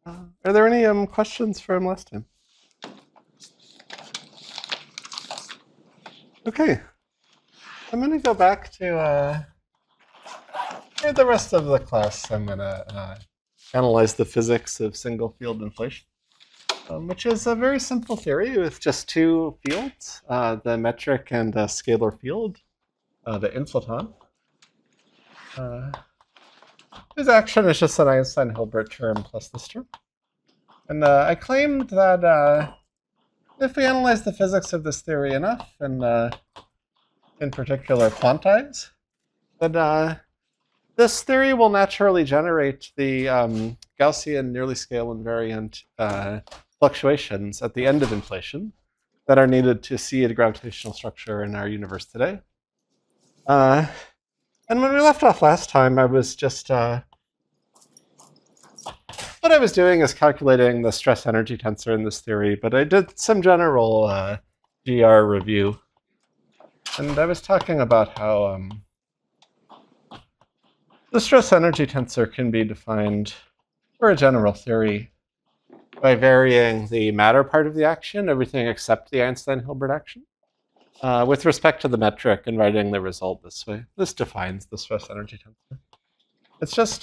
Are there any questions from last time? Okay, I'm going to go back to for the rest of the class. I'm going to analyze the physics of single field inflation, which is a very simple theory with just two fields, the metric and the scalar field, the inflaton. Whose action is just an Einstein-Hilbert term plus this term. And I claimed that if we analyze the physics of this theory enough, and in particular quantize, then this theory will naturally generate the Gaussian nearly scale invariant fluctuations at the end of inflation that are needed to see a gravitational structure in our universe today. And when we left off last time, I was just what I was doing is calculating the stress energy tensor in this theory, but I did some general GR review. And I was talking about how the stress energy tensor can be defined for a general theory by varying the matter part of the action, everything except the Einstein-Hilbert action, with respect to the metric and writing the result this way. This defines the stress energy tensor. It's just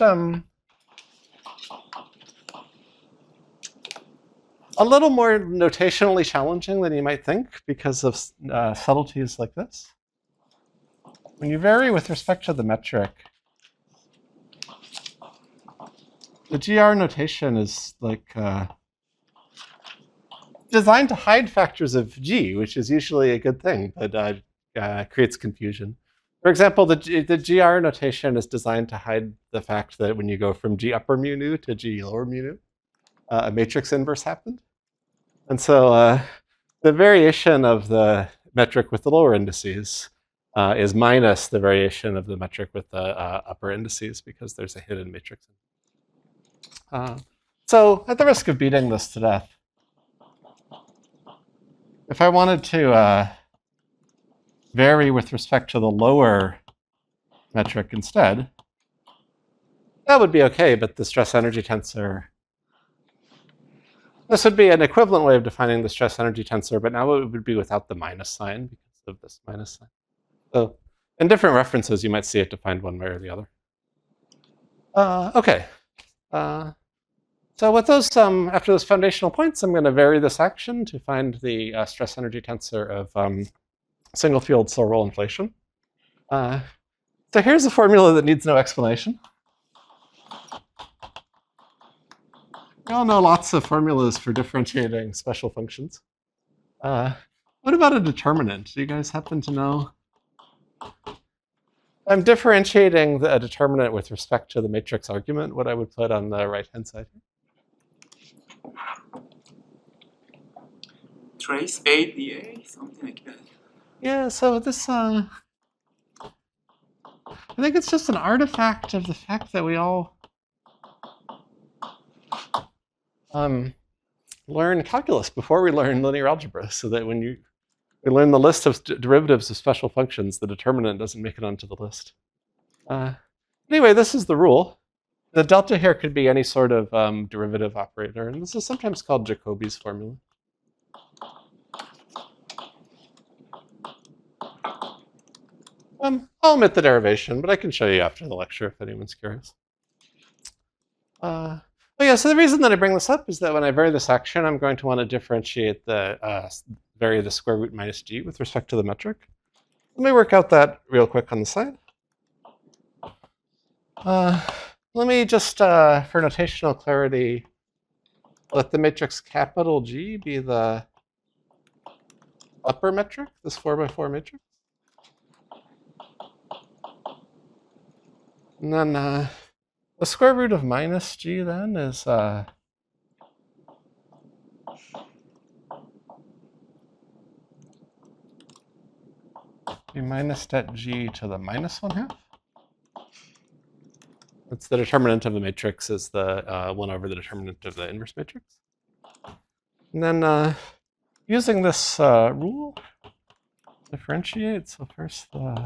a little more notationally challenging than you might think because of subtleties like this. When you vary with respect to the metric, the GR notation is like designed to hide factors of G, which is usually a good thing, but creates confusion. For example, the GR notation is designed to hide the fact that when you go from G upper mu nu to G lower mu nu, a matrix inverse happened. And so the variation of the metric with the lower indices is minus the variation of the metric with the upper indices because there's a hidden matrix. So at the risk of beating this to death, if I wanted to vary with respect to the lower metric instead, that would be okay, but the stress energy tensor, this would be an equivalent way of defining the stress energy tensor, but now it would be without the minus sign because of this minus sign. So in different references, you might see it defined one way or the other. Okay. So with those, after those foundational points, I'm going to vary this action to find the stress energy tensor of single field Sorel inflation. So here's a formula that needs no explanation. We all know lots of formulas for differentiating special functions. What about a determinant? Do you guys happen to know? I'm differentiating a determinant with respect to the matrix argument, what I would put on the right-hand side here. Trace ADA, something like that. Yeah, so this, I think it's just an artifact of the fact that we all learn calculus before we learn linear algebra, so that when we learn the list of derivatives of special functions, the determinant doesn't make it onto the list. Anyway, this is the rule. The delta here could be any sort of derivative operator, and this is sometimes called Jacobi's formula. I'll omit the derivation, but I can show you after the lecture if anyone's curious. But yeah, so the reason that I bring this up is that when I vary this action, I'm going to want to differentiate vary the square root minus g with respect to the metric. Let me work out that real quick on the side. Let me just, for notational clarity, let the matrix capital G be the upper metric, this 4x4 matrix. And then the square root of minus g then is be minus det g to the minus 1/2. That's the determinant of the matrix is the 1 over the determinant of the inverse matrix. And then using this rule, differentiate. So first the,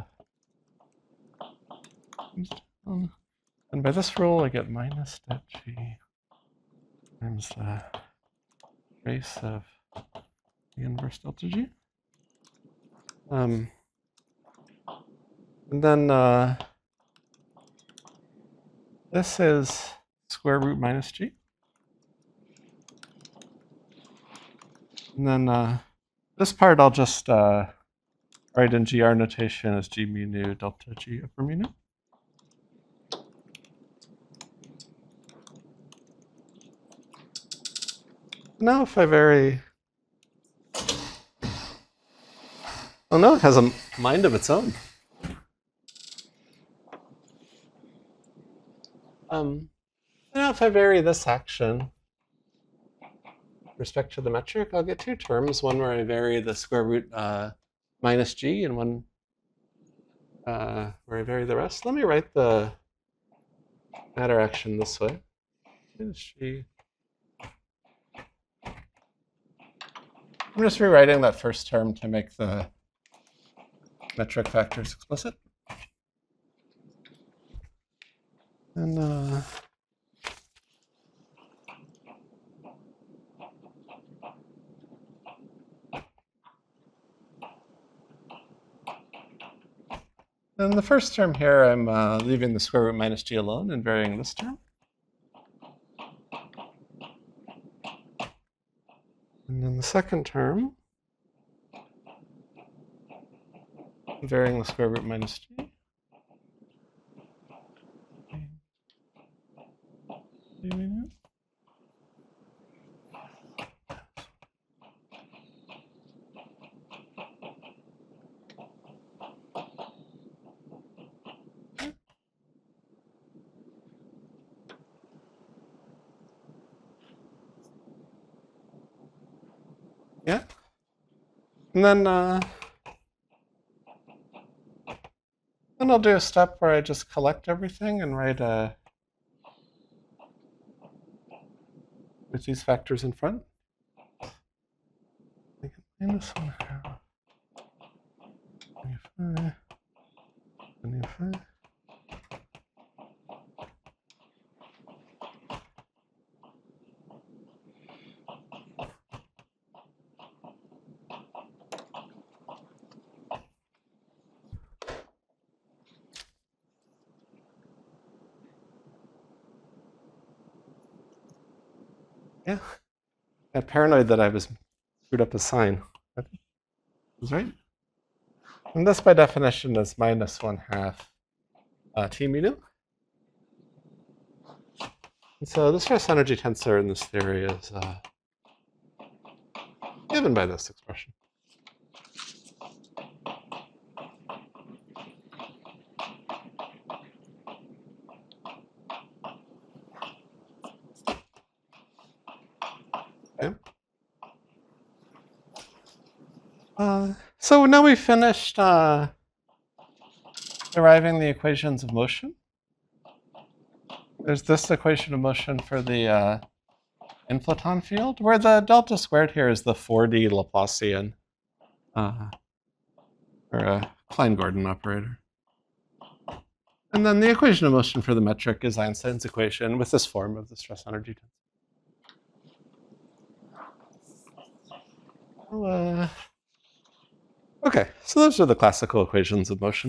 and by this rule I get minus det g times the trace of the inverse delta G. And then this is square root minus G. And then this part I'll just write in GR notation as G mu nu delta G upper mu nu. Now if I vary, oh no, it has a mind of its own. Now if I vary this action with respect to the metric, I'll get two terms, one where I vary the square root minus G and one where I vary the rest. Let me write the matter action this way. Minus G. I'm just rewriting that first term to make the metric factors explicit. And then the first term here, I'm leaving the square root minus G alone and varying this term. And then the second term, varying the square root minus G. Yeah. And then I'll do a step where I just collect everything and write with these factors in front. Minus 1/2. 25. 25. Yeah, I got paranoid that I was screwed up a sign. That was right. And this, by definition, is minus 1/2 T mu nu. And so the stress energy tensor in this theory is given by this expression. Okay. So now we've finished deriving the equations of motion. There's this equation of motion for the inflaton field, where the delta squared here is the 4D Laplacian, or a Klein-Gordon operator. And then the equation of motion for the metric is Einstein's equation with this form of the stress energy tensor. Okay, so those are the classical equations of motion.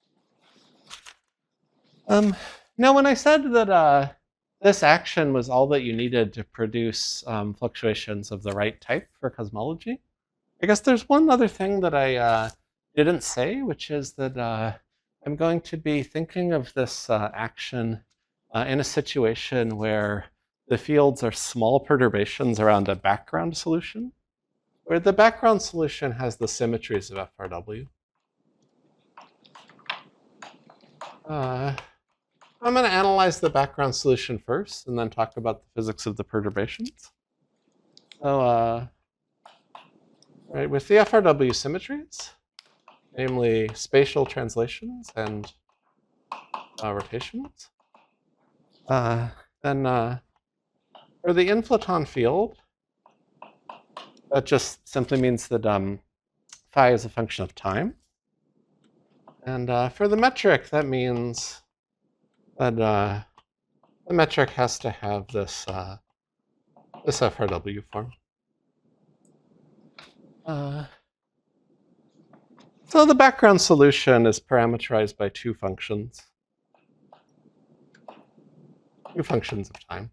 Now, when I said that this action was all that you needed to produce fluctuations of the right type for cosmology, I guess there's one other thing that I didn't say, which is that I'm going to be thinking of this action in a situation where the fields are small perturbations around a background solution, where the background solution has the symmetries of FRW. I'm going to analyze the background solution first and then talk about the physics of the perturbations. So right, with the FRW symmetries, namely spatial translations and rotations, then for the inflaton field, that just simply means that phi is a function of time. And for the metric, that means that the metric has to have this this FRW form. So the background solution is parameterized by two functions of time.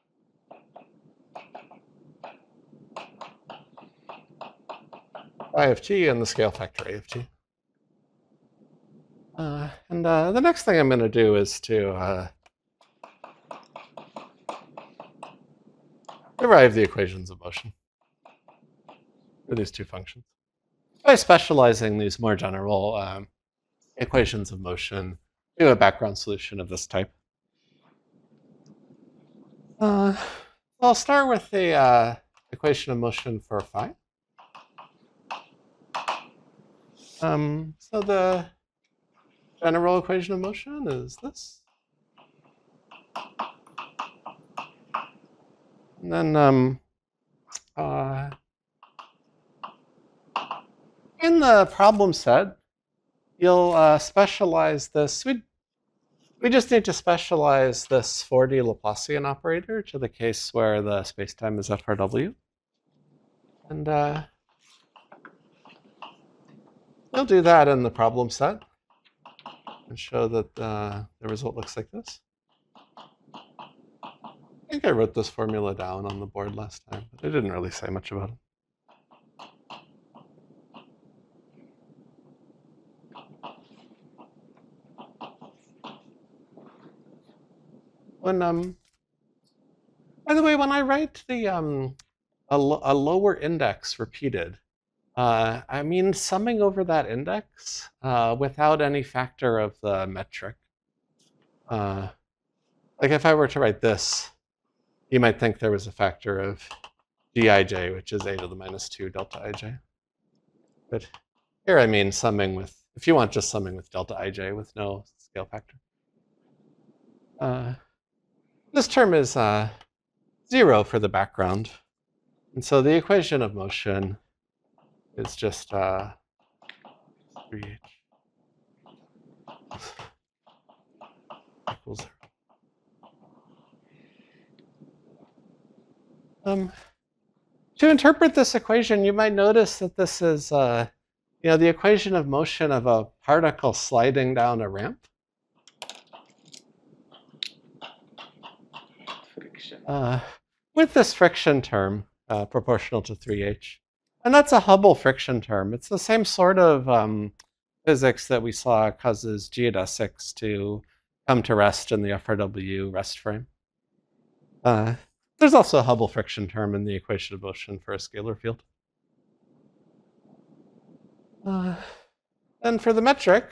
I of t and the scale factor a of t. And the next thing I'm going to do is to derive the equations of motion for these two functions by specializing these more general equations of motion to a background solution of this type. I'll start with the equation of motion for phi. So the general equation of motion is this. And then in the problem set, you'll specialize this. We just need to specialize this 4D Laplacian operator to the case where the spacetime is FRW. And we'll do that in the problem set and show that the result looks like this. I think I wrote this formula down on the board last time, but I didn't really say much about it. By the way, when I write the a lower index repeated, I mean summing over that index without any factor of the metric. Like if I were to write this, you might think there was a factor of dij, which is a to the minus 2 delta ij. But here I mean summing with, if you want, just summing with delta ij with no scale factor. This term is 0 for the background. And so the equation of motion is just 3h equals 0. To interpret this equation, you might notice that this is the equation of motion of a particle sliding down a ramp. With this friction term proportional to 3h. And that's a Hubble friction term. It's the same sort of physics that we saw causes geodesics to come to rest in the FRW rest frame. There's also a Hubble friction term in the equation of motion for a scalar field. And for the metric,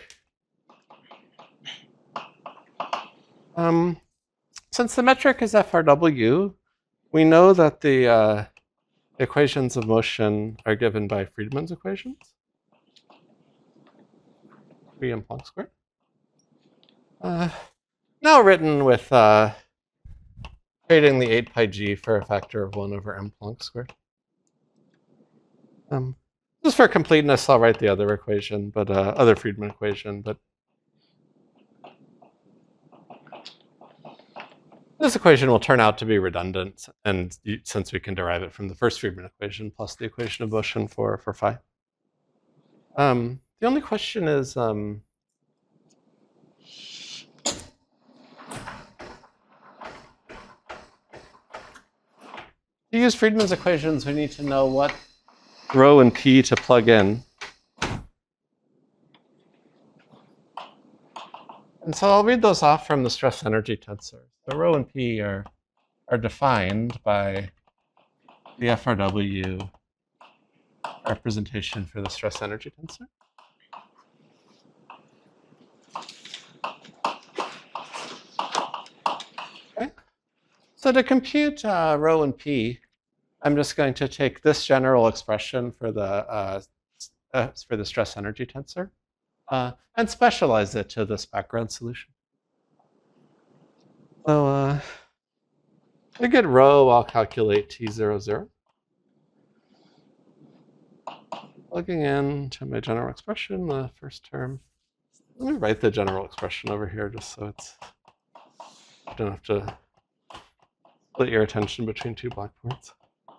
since the metric is FRW, we know that the equations of motion are given by Friedmann's equations. 3m Planck squared. Now written with creating the 8 pi g for a factor of 1 over m Planck squared. Just for completeness, I'll write the other equation, but other Friedmann equation. But this equation will turn out to be redundant, and since we can derive it from the first Friedmann equation plus the equation of motion for phi. The only question is, to use Friedmann's equations, we need to know what rho and p to plug in. And so I'll read those off from the stress energy tensor. So rho and p are defined by the FRW representation for the stress energy tensor. Okay. So to compute rho and p, I'm just going to take this general expression for the stress energy tensor and specialize it to this background solution. So to get rho, I'll calculate T00. Plugging in to my general expression, the first term. Let me write the general expression over here just so it's, I don't have to split your attention between two blackboards.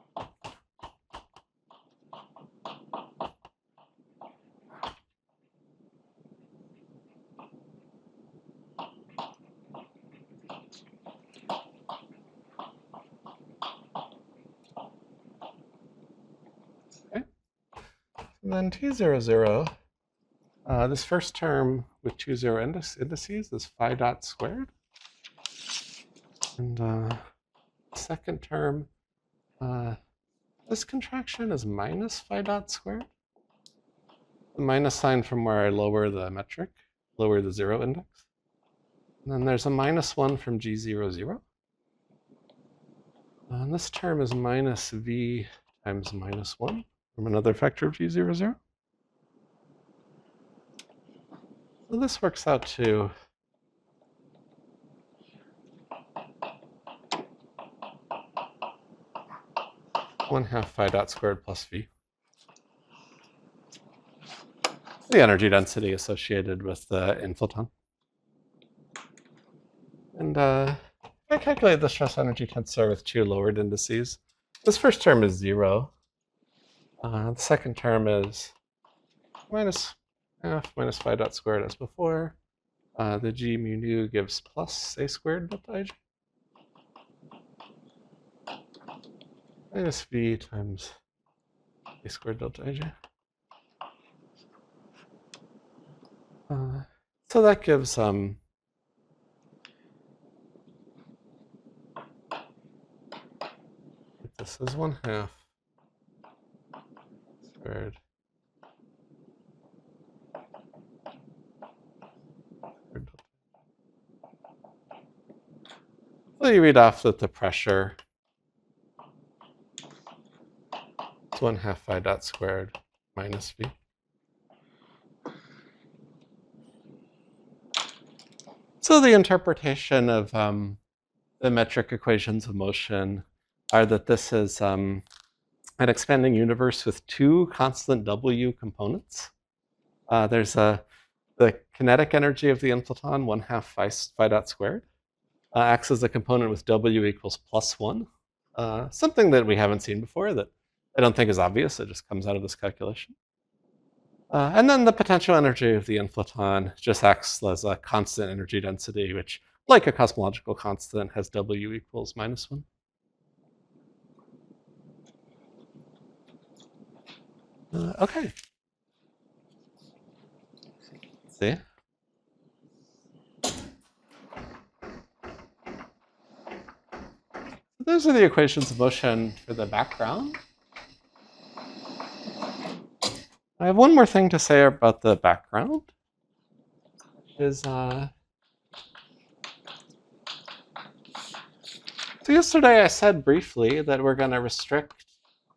Okay. And then T00, this first term with two zero indices is phi dot squared. And the second term, this contraction is minus phi dot squared. The minus sign from where I lower the metric, lower the zero index. And then there's a -1 from G00. And this term is minus V times -1 from another factor of G00. So this works out to ½ phi dot squared plus V. The energy density associated with the inflaton. And I calculate the stress energy tensor with two lowered indices. This first term is 0. The second term is -½ minus phi dot squared as before. The G mu nu gives plus a squared delta ij. Minus V times a squared delta ij. So that gives this is 1/2 squared. So you read off that the pressure is 1/2 phi dot squared minus V. So the interpretation of the metric equations of motion are that this is an expanding universe with two constant W components. There's the kinetic energy of the inflaton, 1/2 phi dot squared, acts as a component with W equals +1, something that we haven't seen before that I don't think is obvious. It just comes out of this calculation. And then the potential energy of the inflaton just acts as a constant energy density, which, like a cosmological constant, has W equals -1. Okay. Let's see. Those are the equations of motion for the background. I have one more thing to say about the background, which is so yesterday I said briefly that we're going to restrict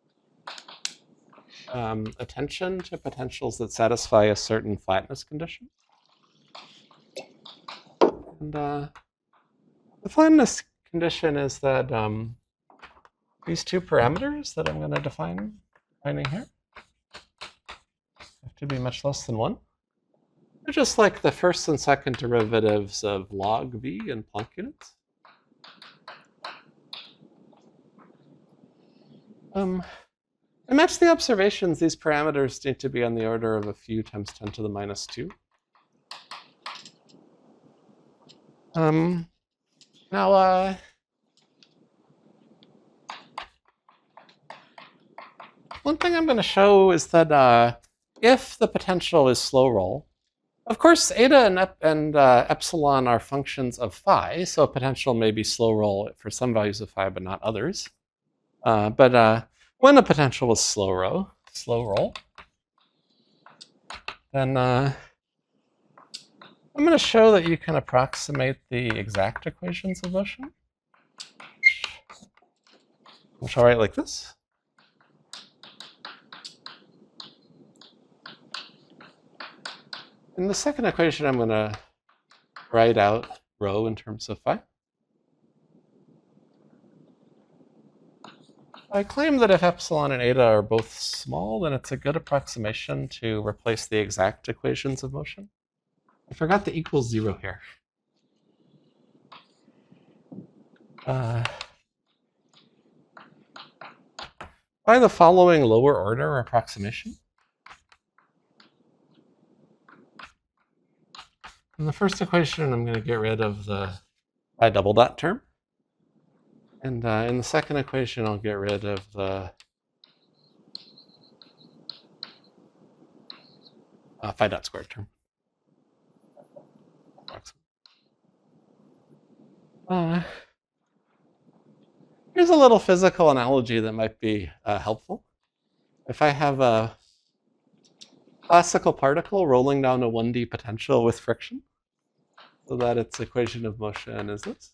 attention to potentials that satisfy a certain flatness condition. And the flatness condition is that these two parameters that I'm going to define here have to be much less than 1. They're just like the first and second derivatives of log V in Planck units. To match the observations, these parameters need to be on the order of a few times 10 to the -2. Now, one thing I'm going to show is that if the potential is slow roll, of course, eta and epsilon are functions of phi, so potential may be slow roll for some values of phi, but not others. But when a potential is slow roll, then I'm going to show that you can approximate the exact equations of motion, which I'll write like this. In the second equation, I'm going to write out rho in terms of phi. I claim that if epsilon and eta are both small, then it's a good approximation to replace the exact equations of motion. I forgot the equals 0 here. by the following lower order approximation. In the first equation, I'm going to get rid of the phi double dot term. And in the second equation, I'll get rid of the phi dot squared term. Here's a little physical analogy that might be helpful. If I have a classical particle rolling down a 1D potential with friction, so that its equation of motion is this.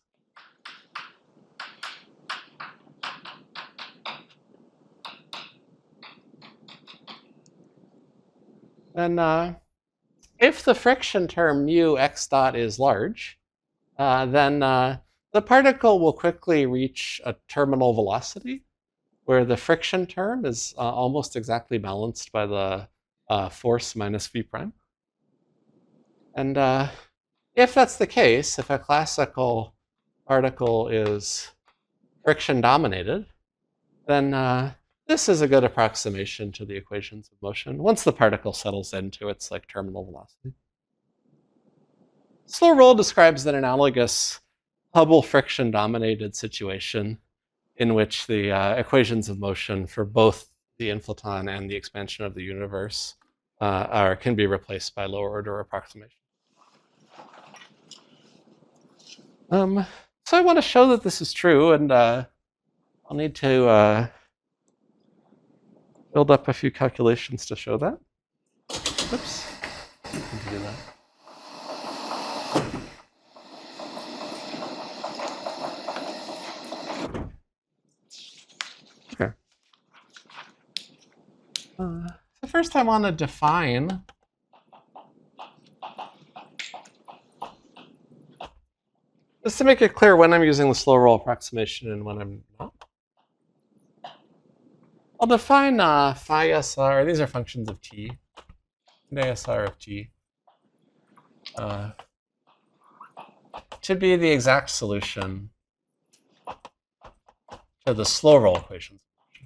And if the friction term mu x dot is large, then the particle will quickly reach a terminal velocity where the friction term is almost exactly balanced by the force minus v prime. And if that's the case, if a classical particle is friction dominated, then this is a good approximation to the equations of motion once the particle settles into its like terminal velocity. Slow roll describes an analogous Hubble friction dominated situation in which the equations of motion for both the inflaton and the expansion of the universe can be replaced by lower order approximation. So I want to show that this is true, and I'll need to build up a few calculations to show that. Oops, I need to do that. Okay. So first I want to define just to make it clear when I'm using the slow roll approximation and when I'm not. I'll define phi SR, these are functions of t, and ASR of t, to be the exact solution to the slow roll equations.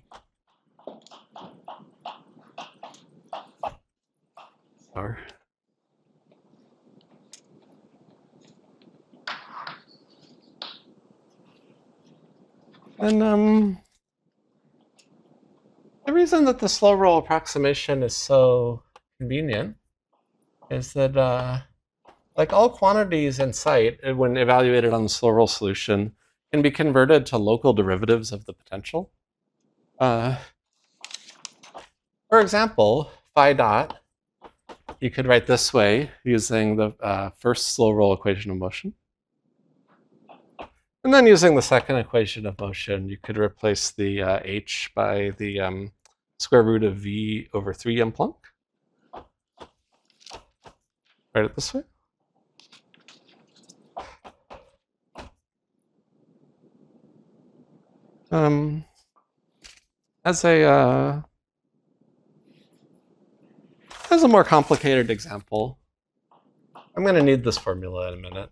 Sorry. And the reason that the slow roll approximation is so convenient is that like all quantities in sight, when evaluated on the slow roll solution, can be converted to local derivatives of the potential. For example, phi dot, you could write this way using the first slow roll equation of motion. And then using the second equation of motion, you could replace the h by the square root of v over 3m Planck. Write it this way. As a more complicated example, I'm going to need this formula in a minute.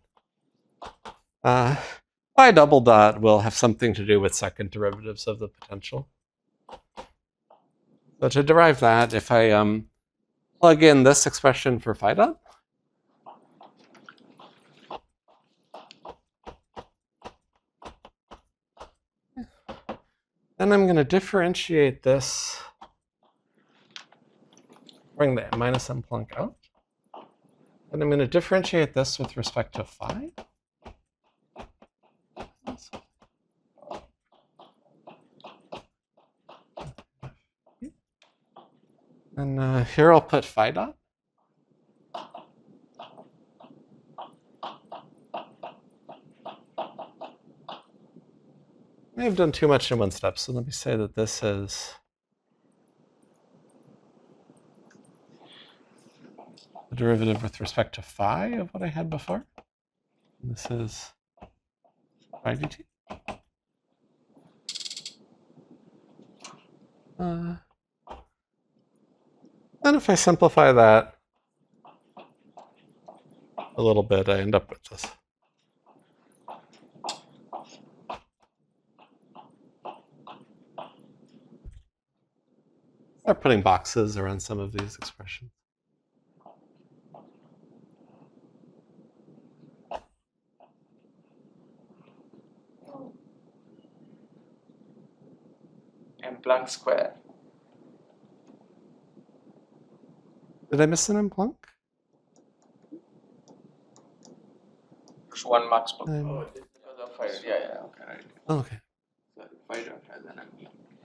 Phi double dot will have something to do with second derivatives of the potential. So to derive that, if I plug in this expression for phi dot, then I'm going to differentiate this, bring the minus m Planck out, and I'm going to differentiate this with respect to phi. And here I'll put phi dot. I may have done too much in one step, so let me say that this is the derivative with respect to phi of what I had before. And this is phi dt. Then if I simplify that a little bit, I end up with this. start putting boxes around some of these expressions. And Planck square. Did I miss an M Planck? There's one max Planck. Oh, the other five. Yeah, okay, right. Oh, okay. So phi dot has an M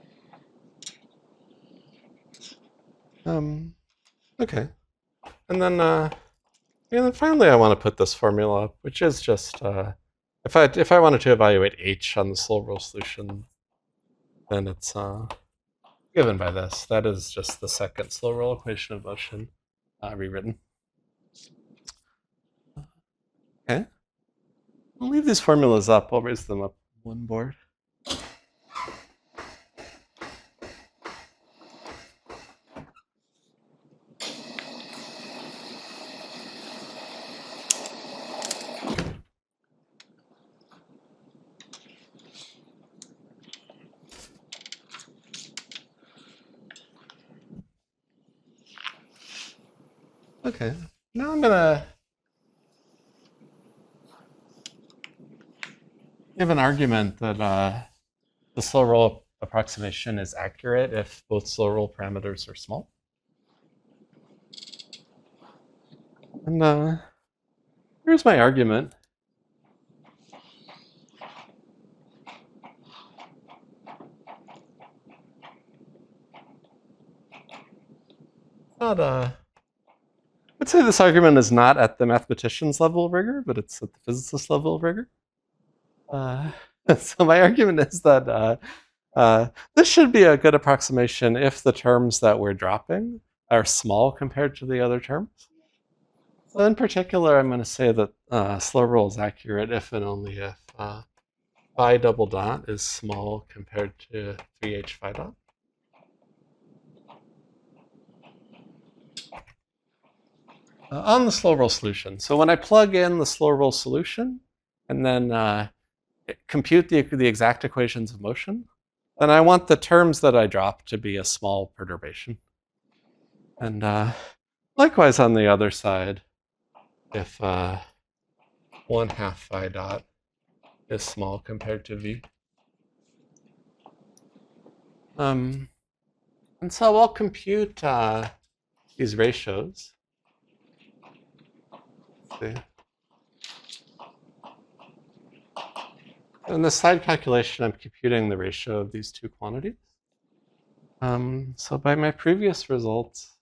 Planck. Okay. And then finally I want to put this formula up, which is just if I wanted to evaluate H on the slow roll solution, then it's given by this. That is just the second slow roll equation of motion rewritten. Okay. I'll leave these formulas up. I'll raise them up one board. Okay. Now I'm gonna give an argument that the slow roll approximation is accurate if both slow roll parameters are small. And here's my argument. I'd say this argument is not at the mathematician's level of rigor, but it's at the physicist level of rigor. So my argument is that this should be a good approximation if the terms that we're dropping are small compared to the other terms. So in particular, I'm going to say that slow roll is accurate if and only if phi double dot is small compared to 3h phi dot. On the slow roll solution. So when I plug in the slow roll solution and then compute the exact equations of motion, then I want the terms that I drop to be a small perturbation. And likewise on the other side, if 1/2 phi dot is small compared to v. And so I'll compute these ratios. See. In the side calculation, I'm computing the ratio of these two quantities. So by my previous results,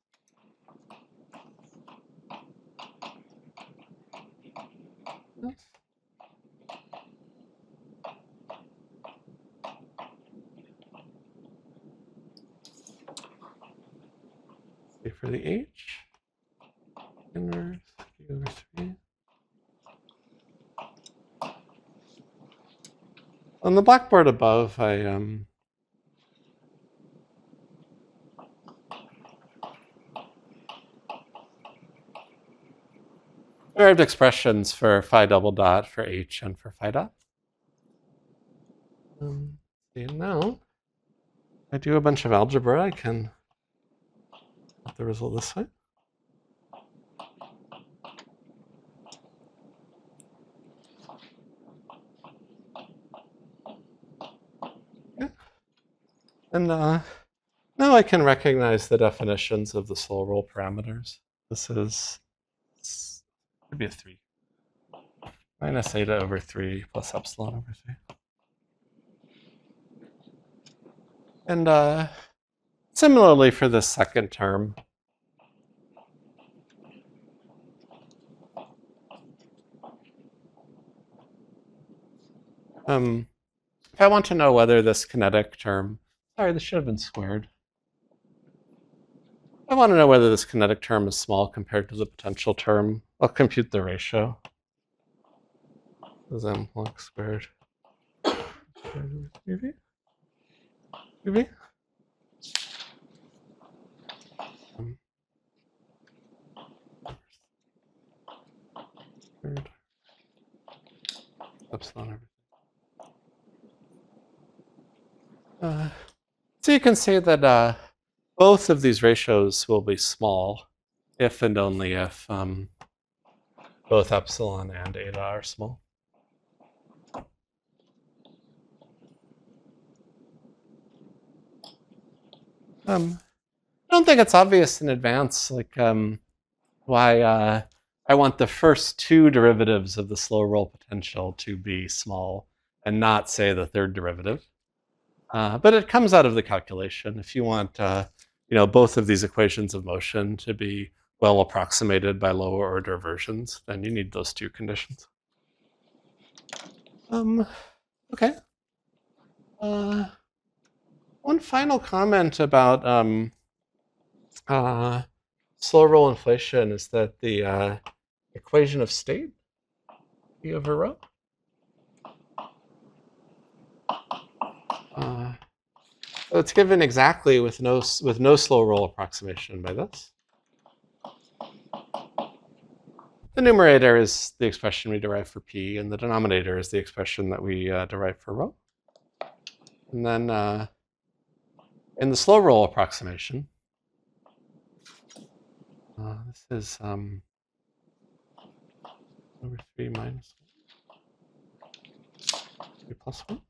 see for the H, inverse Q over 3. On the blackboard above, I derived expressions for phi double dot, for H, and for phi dot. See, now I do a bunch of algebra. I can put the result this way. Okay. And now I can recognize the definitions of the slow roll parameters. This is could be a 3. Minus eta over 3 plus epsilon over 3. And similarly for the second term, if I want to know whether this kinetic term, sorry, this should have been squared. I want to know whether this kinetic term is small compared to the potential term. I'll compute the ratio. This is m Planck squared. UV? UV? Epsilon everything. So you can see that both of these ratios will be small if and only if both epsilon and eta are small. I don't think it's obvious in advance, like why I want the first two derivatives of the slow roll potential to be small and not say the third derivative. But it comes out of the calculation. If you want, both of these equations of motion to be well approximated by lower order versions, then you need those two conditions. Okay. One final comment about slow roll inflation is that the equation of state, E over rho, it's given exactly with no slow roll approximation by this. The numerator is the expression we derive for p, and the denominator is the expression that we derive for rho. And then in the slow roll approximation, this is over 3 minus 3 plus 1.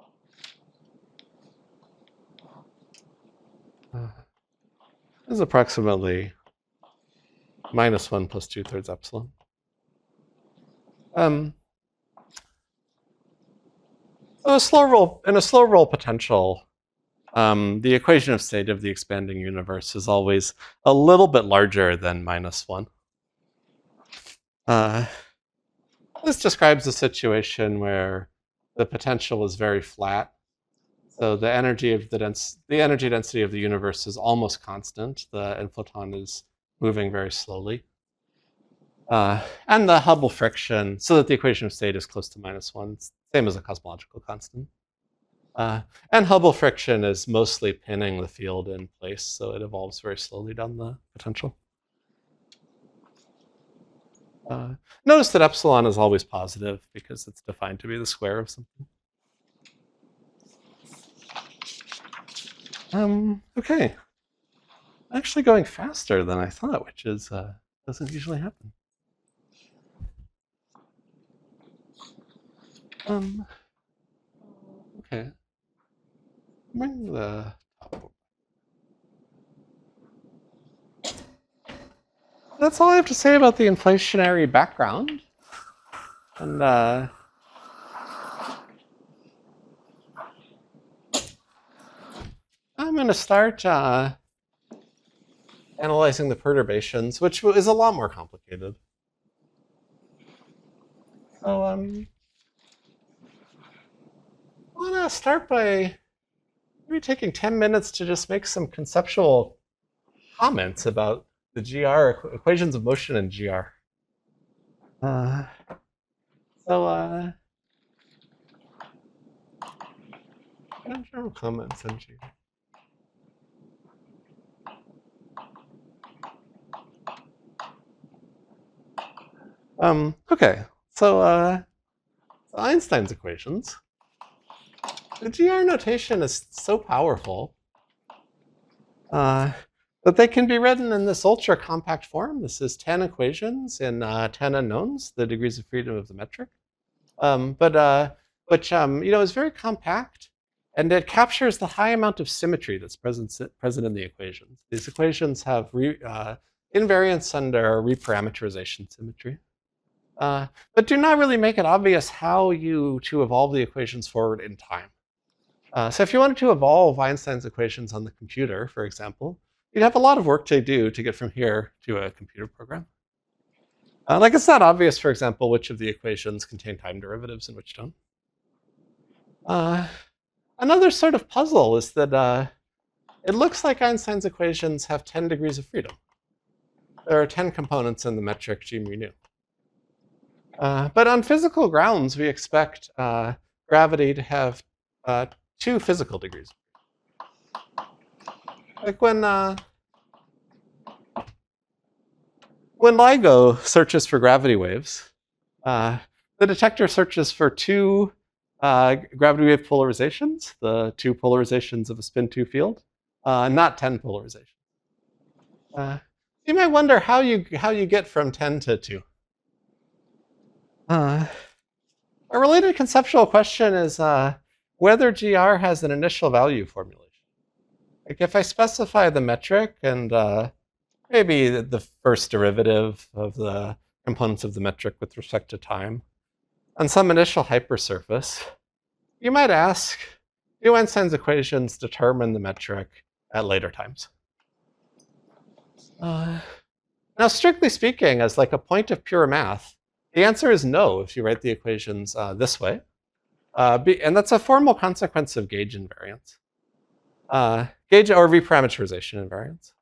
This is approximately minus 1 plus 2/3 epsilon. So in a slow roll potential, the equation of state of the expanding universe is always a little bit larger than minus 1. This describes a situation where the potential is very flat. So the energy density of the universe is almost constant. The inflaton is moving very slowly. And the Hubble friction, so that the equation of state is close to minus 1, same as a cosmological constant. And Hubble friction is mostly pinning the field in place, so it evolves very slowly down the potential. Notice that epsilon is always positive because it's defined to be the square of something. Okay. Actually going faster than I thought, which is doesn't usually happen. Okay. Bring the top over. That's all I have to say about the inflationary background. And I'm going to start analyzing the perturbations, which is a lot more complicated. So I want to start by maybe taking 10 minutes to just make some conceptual comments about the GR, equations of motion in GR. General comments on GR. Okay, so Einstein's equations. The GR notation is so powerful that they can be written in this ultra compact form. This is 10 equations in 10 unknowns, the degrees of freedom of the metric. Which is very compact, and it captures the high amount of symmetry that's present in the equations. These equations have invariance under reparameterization symmetry. But do not really make it obvious how to evolve the equations forward in time. So if you wanted to evolve Einstein's equations on the computer, for example, you'd have a lot of work to do to get from here to a computer program. Like it's not obvious, for example, which of the equations contain time derivatives and which don't. Another sort of puzzle is that it looks like Einstein's equations have 10 degrees of freedom. There are 10 components in the metric G mu nu. But on physical grounds, we expect gravity to have 2 physical degrees. Like when LIGO searches for gravity waves, the detector searches for 2 gravity wave polarizations, the 2 polarizations of a spin 2 field. not 10 polarization. You might wonder how you get from 10 to 2. A related conceptual question is whether GR has an initial value formulation. Like if I specify the metric and maybe the first derivative of the components of the metric with respect to time on some initial hypersurface, you might ask, do Einstein's equations determine the metric at later times? Now, strictly speaking, as like a point of pure math, the answer is no if you write the equations this way. And that's a formal consequence of gauge invariance. Gauge or reparameterization invariance.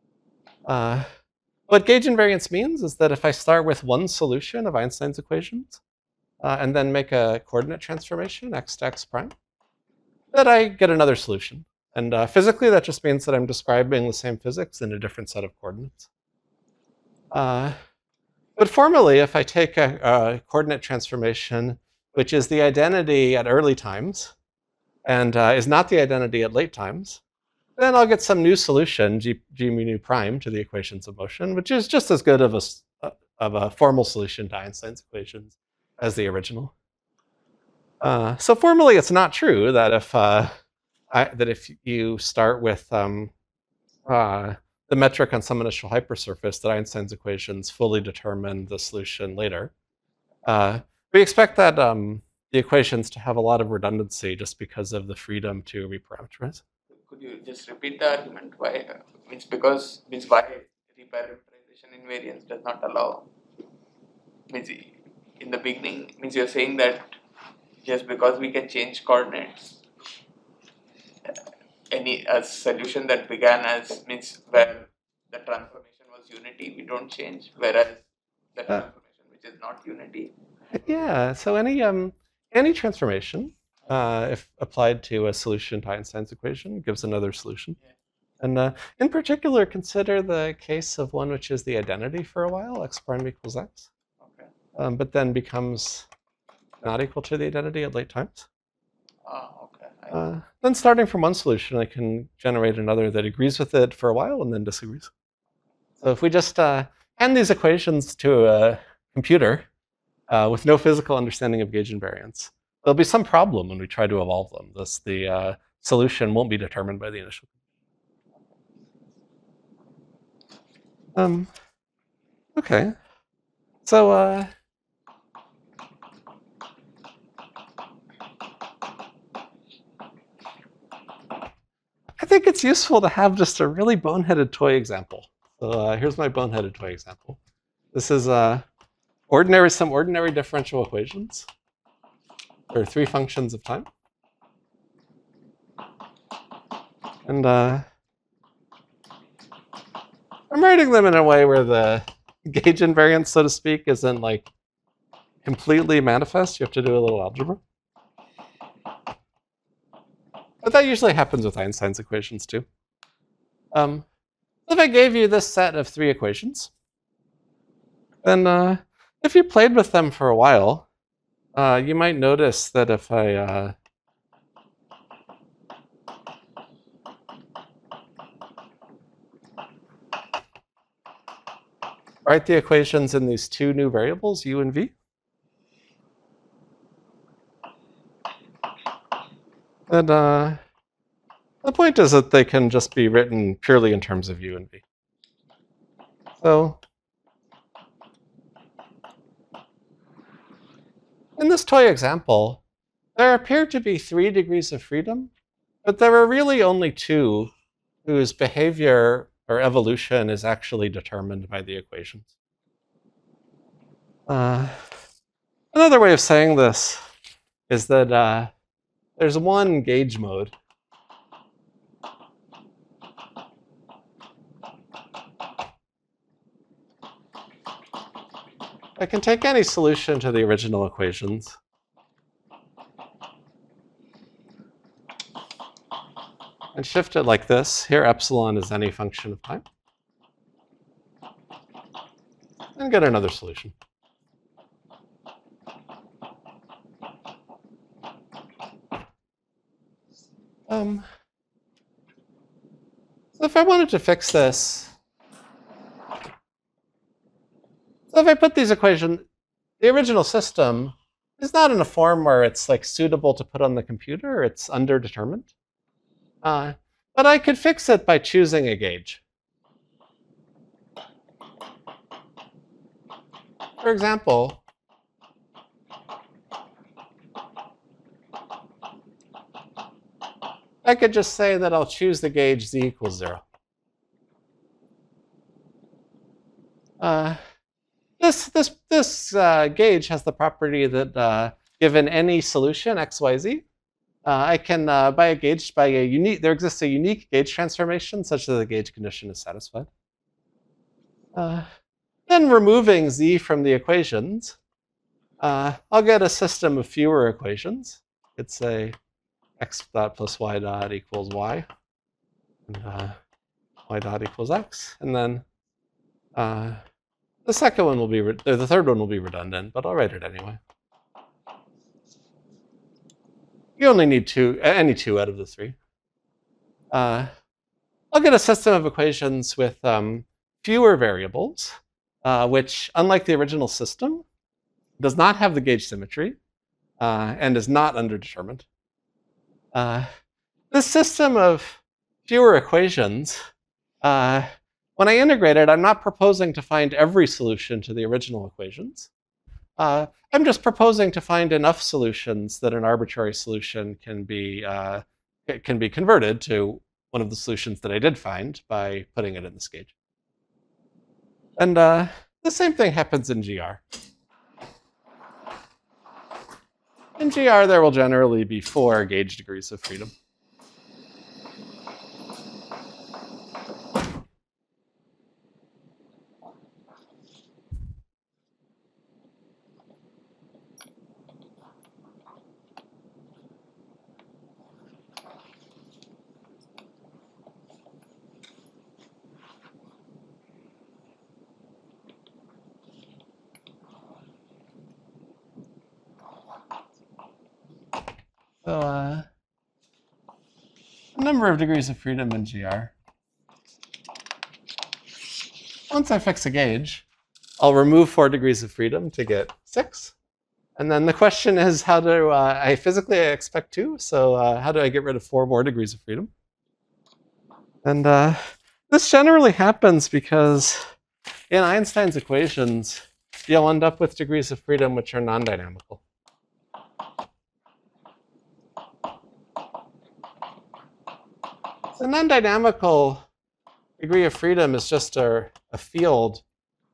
What gauge invariance means is that if I start with one solution of Einstein's equations and then make a coordinate transformation, x to x prime, that I get another solution. And physically, that just means that I'm describing the same physics in a different set of coordinates. But formally, if I take a coordinate transformation, which is the identity at early times and is not the identity at late times, then I'll get some new solution, g mu nu prime, to the equations of motion, which is just as good of a formal solution to Einstein's equations as the original. So formally, it's not true that if you start with the metric on some initial hypersurface, that Einstein's equations fully determine the solution later. We expect that the equations to have a lot of redundancy just because of the freedom to reparameterize. Could you just repeat the argument? Why? Why reparameterization invariance does not allow? In the beginning, you're saying that just because we can change coordinates, a solution that began as where the transformation was unity, we don't change, whereas the transformation which is not unity. Yeah. So any transformation, if applied to a solution to Einstein's equation, gives another solution. Yeah. And in particular, consider the case of one which is the identity for a while, x prime equals x, okay. But then becomes not equal to the identity at late times. Okay. Then starting from one solution, I can generate another that agrees with it for a while and then disagrees. So if we just hand these equations to a computer with no physical understanding of gauge invariance, there'll be some problem when we try to evolve them. Thus, the solution won't be determined by the initial. Okay. So I think it's useful to have just a really boneheaded toy example. So here's my boneheaded toy example. This is some ordinary differential equations. There are 3 functions of time. And I'm writing them in a way where the gauge invariance, so to speak, isn't like completely manifest. You have to do a little algebra. But that usually happens with Einstein's equations too. If I gave you this set of 3 equations, then if you played with them for a while, you might notice that if I write the equations in these 2 new variables, u and v, then the point is that they can just be written purely in terms of u and v. So in this toy example, there appear to be 3 degrees of freedom, but there are really only 2 whose behavior or evolution is actually determined by the equations. Another way of saying this is that there's one gauge mode. I can take any solution to the original equations and shift it like this. Here, epsilon is any function of time. And get another solution. So if I wanted to fix this, so if I put these equations, the original system is not in a form where it's like suitable to put on the computer. It's underdetermined. But I could fix it by choosing a gauge. For example, I could just say that I'll choose the gauge z equals 0. This gauge has the property that given any solution x, y, z, I can by a unique. There exists a unique gauge transformation such that the gauge condition is satisfied. Then removing z from the equations, I'll get a system of fewer equations. It's a x dot plus y dot equals y, and y dot equals x, and then the second one will be the third one will be redundant, but I'll write it anyway. You only need any two out of the three. I'll get a system of equations with fewer variables, which, unlike the original system, does not have the gauge symmetry and is not underdetermined. This system of fewer equations, when I integrate it, I'm not proposing to find every solution to the original equations. I'm just proposing to find enough solutions that an arbitrary solution can be converted to one of the solutions that I did find by putting it in this gauge. And the same thing happens in GR. In GR, there will generally be 4 gauge degrees of freedom. So a number of degrees of freedom in GR. Once I fix a gauge, I'll remove 4 degrees of freedom to get 6. And then the question is, how do I physically expect 2? So how do I get rid of 4 more degrees of freedom? And this generally happens because in Einstein's equations, you'll end up with degrees of freedom which are non-dynamical. The non-dynamical degree of freedom is just a field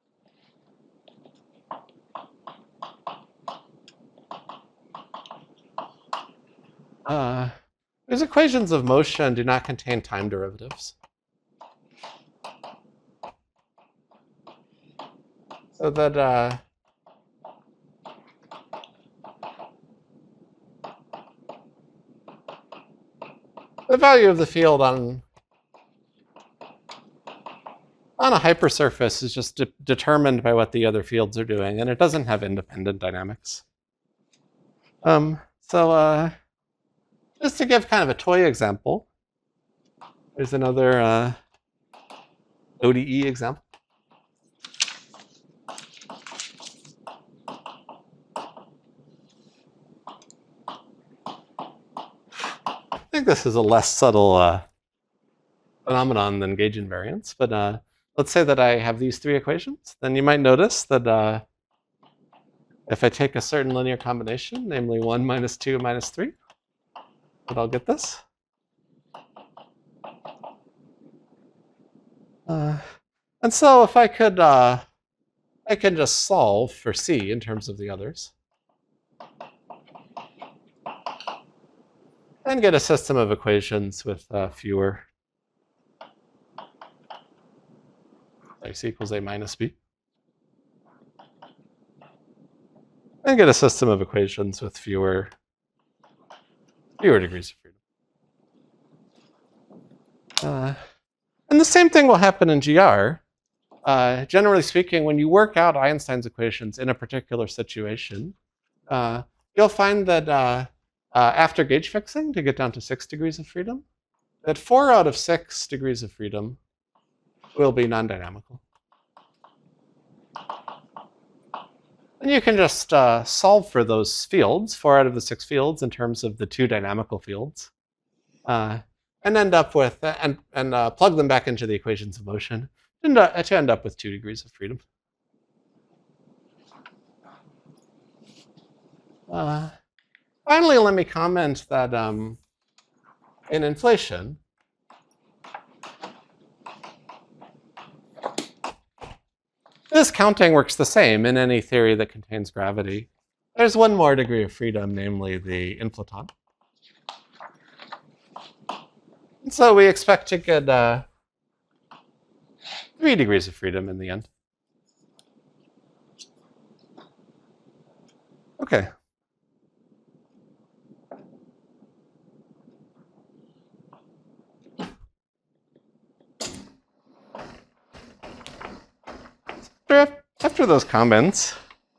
these equations of motion do not contain time derivatives. So that the value of the field on a hypersurface is just determined by what the other fields are doing, and it doesn't have independent dynamics. Just to give kind of a toy example, there's another ODE example. I think this is a less subtle phenomenon than gauge invariance, but let's say that I have these 3 equations. Then you might notice that if I take a certain linear combination, namely 1 minus 2 minus 3, that I'll get this. And so if I could, I can just solve for C in terms of the others. And get a system of equations with fewer. X equals A minus B. And get a system of equations with fewer degrees of freedom. And the same thing will happen in GR. Generally speaking, when you work out Einstein's equations in a particular situation, you'll find that after gauge fixing, to get down to 6 degrees of freedom, that 4 out of 6 degrees of freedom will be non-dynamical. And you can just solve for those fields, 4 out of the 6 fields, in terms of the 2 dynamical fields, and end up with and plug them back into the equations of motion to end up with 2 degrees of freedom. Finally, let me comment that in inflation, this counting works the same in any theory that contains gravity. There's one more degree of freedom, namely the inflaton. And so we expect to get 3 degrees of freedom in the end. Okay. After those comments,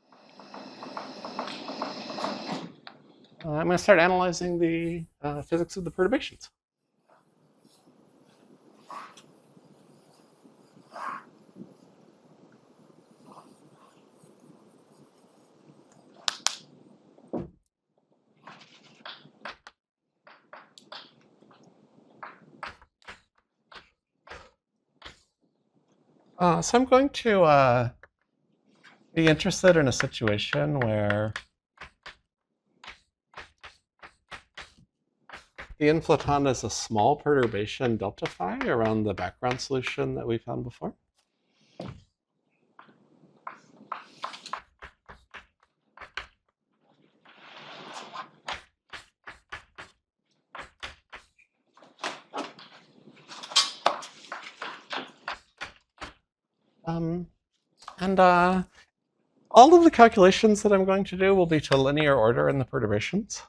I'm going to start analyzing the physics of the perturbations. So I'm going to be interested in a situation where the inflaton is a small perturbation delta phi around the background solution that we found before. All of the calculations that I'm going to do will be to linear order in the perturbations.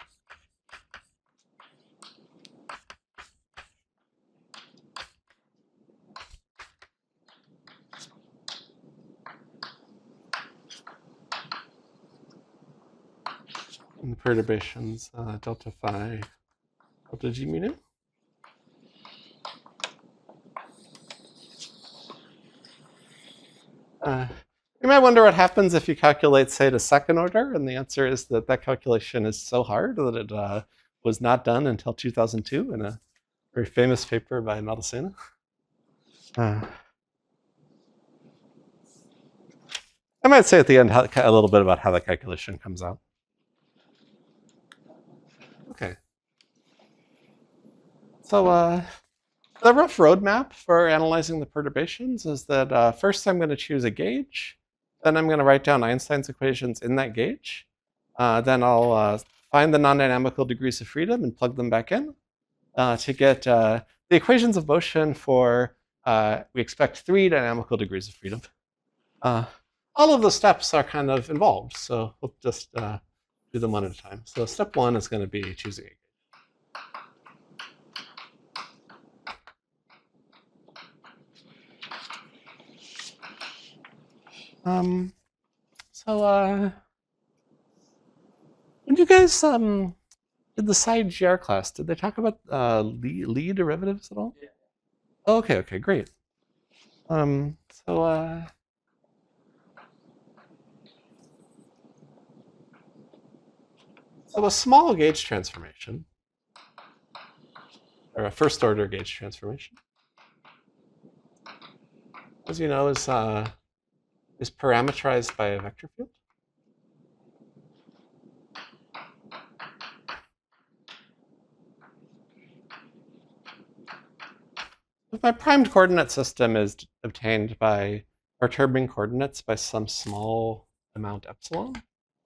And the perturbations delta phi delta g mu nu. You might wonder what happens if you calculate, say, the second order, and the answer is that that calculation is so hard that it was not done until 2002 in a very famous paper by Maldacena. I might say at the end a little bit about how the calculation comes out. Okay. So the rough roadmap for analyzing the perturbations is that first I'm going to choose a gauge. Then I'm going to write down Einstein's equations in that gauge. Then I'll find the non-dynamical degrees of freedom and plug them back in to get the equations of motion for, we expect 3 dynamical degrees of freedom. All of the steps are kind of involved, so we'll just do them one at a time. So step 1 is going to be choosing a gauge. When you guys did the side GR class, did they talk about Lie derivatives at all? Yeah. Okay, great. So a small gauge transformation, or a first order gauge transformation, as you know, is parameterized by a vector field. If my primed coordinate system is obtained by perturbing coordinates by some small amount epsilon,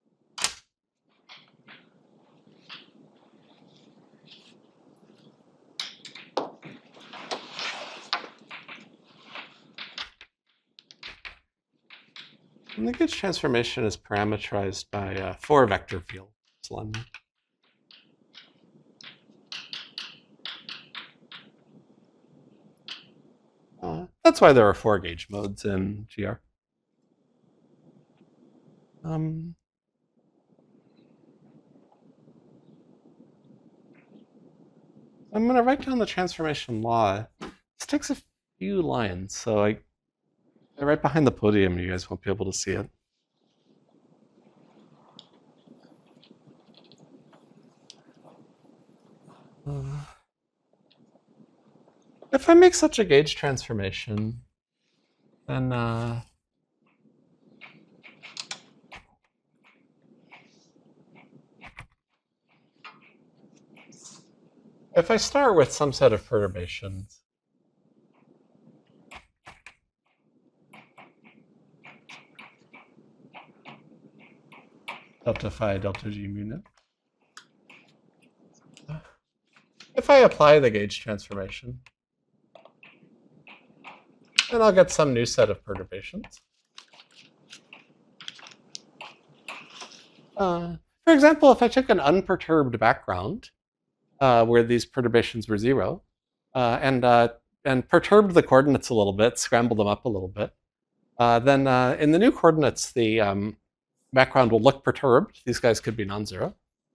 and the gauge transformation is parameterized by 4 vector field epsilon. That's why there are 4 gauge modes in GR. I'm going to write down the transformation law. This takes a few lines, so I right behind the podium, you guys won't be able to see it. If I make such a gauge transformation, then if I start with some set of perturbations, delta phi, delta g mu naught. If I apply the gauge transformation, then I'll get some new set of perturbations. For example, if I took an unperturbed background where these perturbations were 0, and perturbed the coordinates a little bit, scrambled them up a little bit, then in the new coordinates, the background will look perturbed. These guys could be non-zero.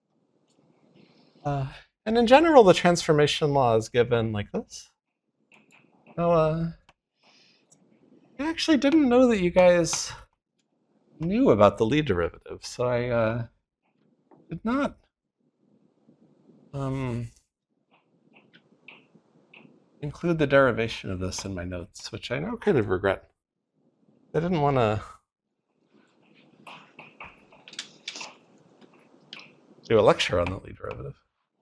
And in general, the transformation law is given like this. Now, I actually didn't know that you guys knew about the Lie derivative, so I did not include the derivation of this in my notes, which I now kind of regret. I didn't want to do a lecture on the Lie derivative.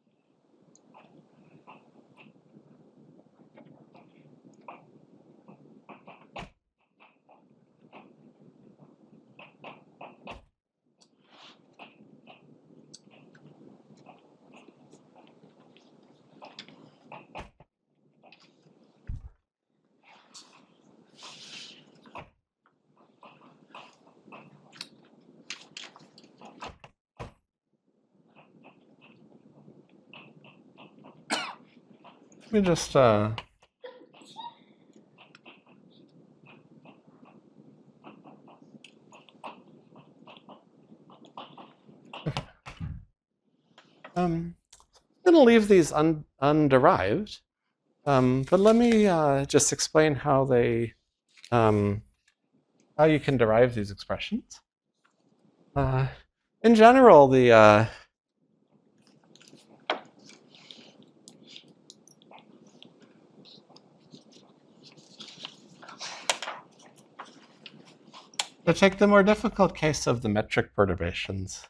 Let me just I'm going to leave these underived, but let me just explain how they how you can derive these expressions. In general, the to take the more difficult case of the metric perturbations.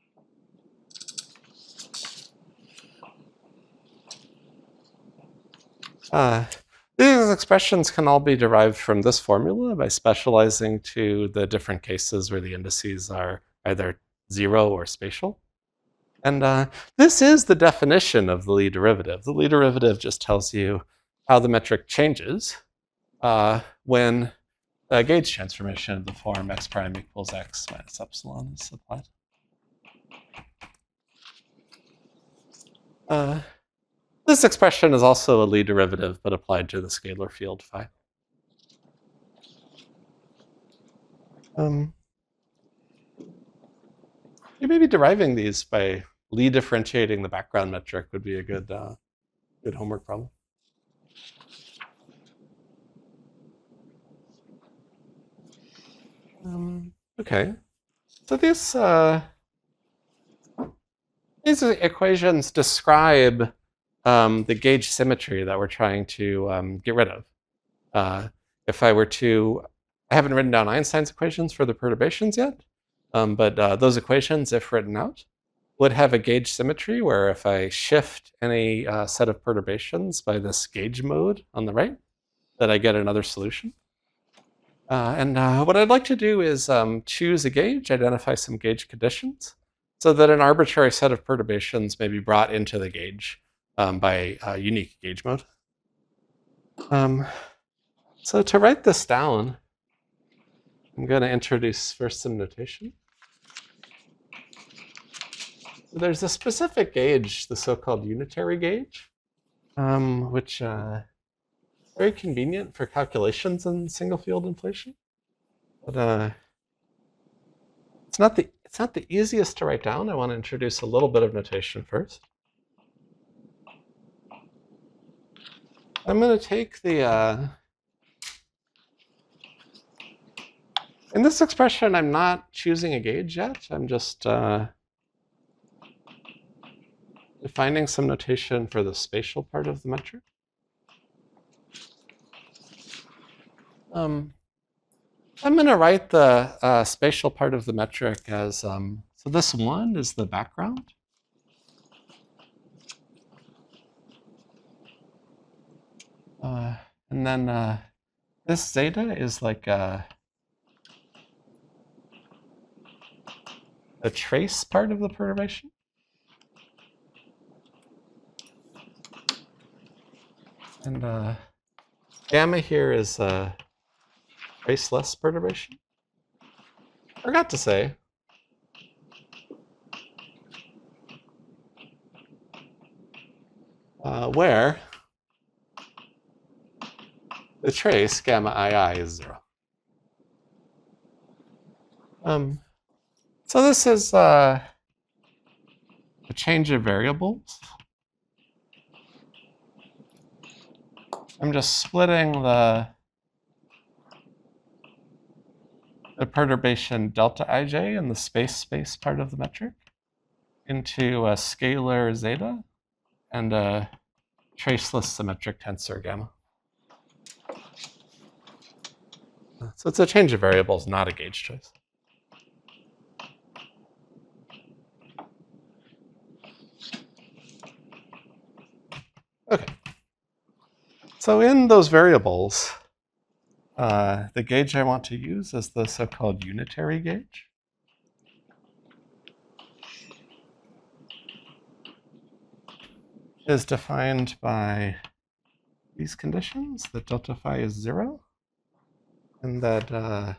These expressions can all be derived from this formula by specializing to the different cases where the indices are either 0 or spatial. And this is the definition of the Lie derivative. The Lie derivative just tells you how the metric changes when a gauge transformation of the form x prime equals x minus epsilon is applied. This expression is also a Lie derivative, but applied to the scalar field phi. Maybe deriving these by Lie differentiating the background metric would be a good good homework problem. Okay, so these equations describe the gauge symmetry that we're trying to get rid of. If I were to, I haven't written down Einstein's equations for the perturbations yet, but those equations, if written out, would have a gauge symmetry where if I shift any set of perturbations by this gauge mode on the right, that I get another solution. And what I'd like to do is choose a gauge, identify some gauge conditions, so that an arbitrary set of perturbations may be brought into the gauge by a unique gauge mode. So to write this down, I'm going to introduce first some notation. So there's a specific gauge, the so-called unitary gauge, which very convenient for calculations in single field inflation, but it's not the easiest to write down. I want to introduce a little bit of notation first. I'm going to take the, in this expression, I'm not choosing a gauge yet. I'm just defining some notation for the spatial part of the metric. I'm going to write the spatial part of the metric as, so this one is the background. And then this zeta is like a trace part of the perturbation. And gamma here is a traceless perturbation. Forgot to say. Where the trace gamma II is 0. So this is a change of variables. I'm just splitting the perturbation delta ij in the space part of the metric into a scalar zeta and a traceless symmetric tensor gamma. So it's a change of variables, not a gauge choice. Okay. So in those variables, the gauge I want to use is the so-called unitary gauge. Is defined by these conditions, that delta phi is 0, and that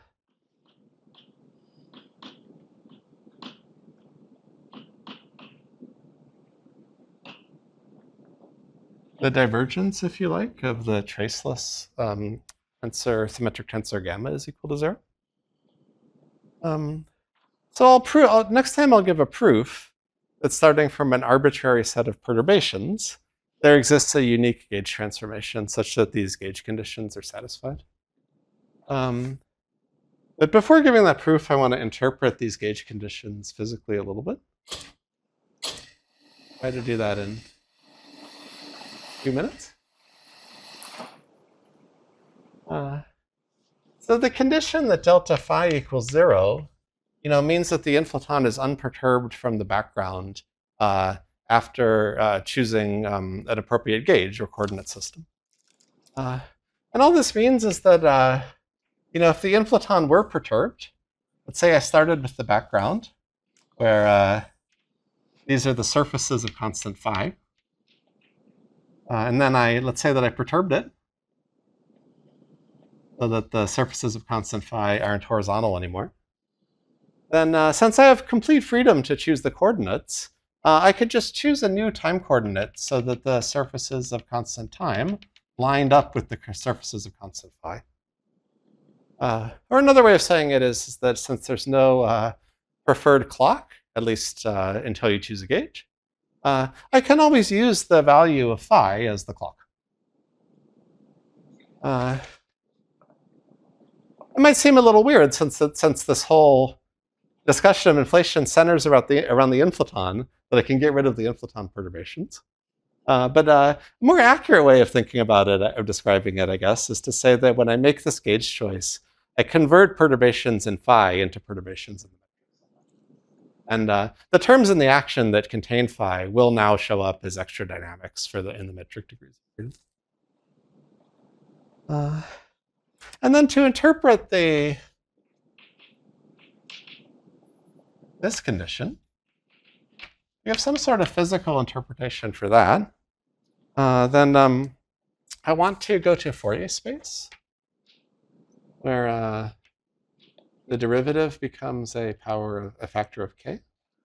the divergence, if you like, of the traceless symmetric tensor gamma is equal to 0. So next time I'll give a proof that starting from an arbitrary set of perturbations, there exists a unique gauge transformation such that these gauge conditions are satisfied. But before giving that proof, I want to interpret these gauge conditions physically a little bit. Try to do that in a few minutes. So the condition that delta phi equals 0, means that the inflaton is unperturbed from the background after choosing an appropriate gauge or coordinate system. And all this means is that, if the inflaton were perturbed, let's say I started with the background, where these are the surfaces of constant phi, and then let's say that I perturbed it, so that the surfaces of constant phi aren't horizontal anymore. Then since I have complete freedom to choose the coordinates, I could just choose a new time coordinate so that the surfaces of constant time lined up with the surfaces of constant phi. Or another way of saying it is that since there's no preferred clock, at least until you choose a gauge, I can always use the value of phi as the clock. It might seem a little weird since this whole discussion of inflation centers around the inflaton, that I can get rid of the inflaton perturbations. But a more accurate way of thinking about it, of describing it, I guess, is to say that when I make this gauge choice, I convert perturbations in phi into perturbations in the metric. And the terms in the action that contain phi will now show up as extra dynamics in the metric degrees of freedom. And then to interpret this condition, we have some sort of physical interpretation for that. Then I want to go to Fourier space, where the derivative becomes a factor of k.